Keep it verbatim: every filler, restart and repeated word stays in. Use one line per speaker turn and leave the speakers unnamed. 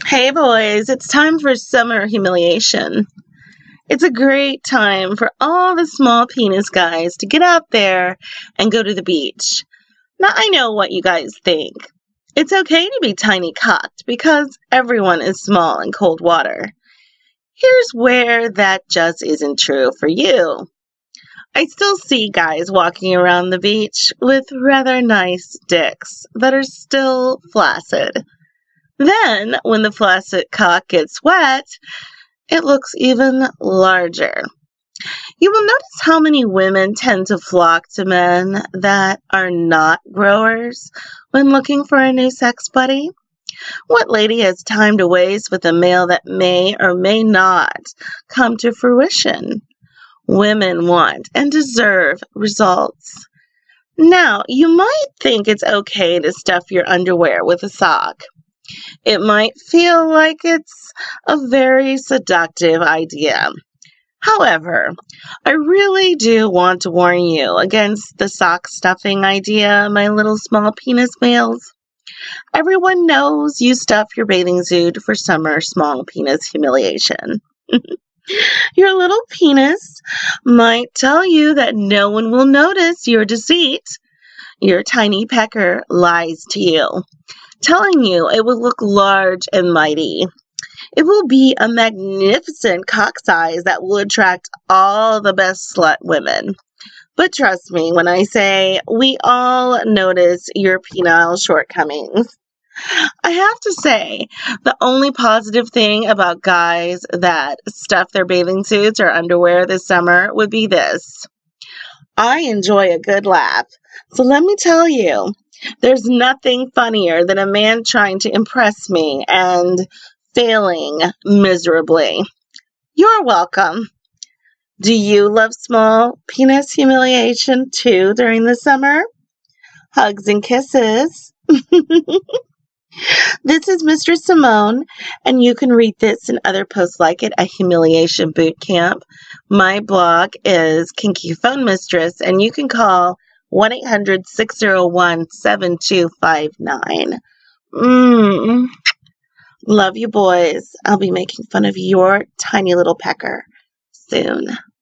Hey boys, it's time for summer humiliation. It's a great time for all the small penis guys to get out there and go to the beach. Now, I know what you guys think. It's okay to be tiny cocked because everyone is small in cold water. Here's where that just isn't true for you. I still see guys walking around the beach with rather nice dicks that are still flaccid. Then, when the flaccid cock gets wet, it looks even larger. You will notice how many women tend to flock to men that are not growers when looking for a new sex buddy. What lady has time to waste with a male that may or may not come to fruition? Women want and deserve results. Now, you might think it's okay to stuff your underwear with a sock. It might feel like it's a very seductive idea. However, I really do want to warn you against the sock stuffing idea, my little small penis males. Everyone knows you stuff your bathing suit for summer small penis humiliation. Your little penis might tell you that no one will notice your deceit. Your tiny pecker lies to you, telling you it will look large and mighty. It will be a magnificent cock size that will attract all the best slut women. But trust me when I say we all notice your penile shortcomings. I have to say, the only positive thing about guys that stuff their bathing suits or underwear this summer would be this. I enjoy a good laugh, so let me tell you, there's nothing funnier than a man trying to impress me and failing miserably. You're welcome. Do you love small penis humiliation too during the summer? Hugs and kisses. This is Mistress Simone, and you can read this and other posts like it at Humiliation Boot Camp. My blog is Kinky Phone Mistress, and you can call one eight hundred, six oh one, seven two five nine. Mmm. Love you boys. I'll be making fun of your tiny little pecker soon.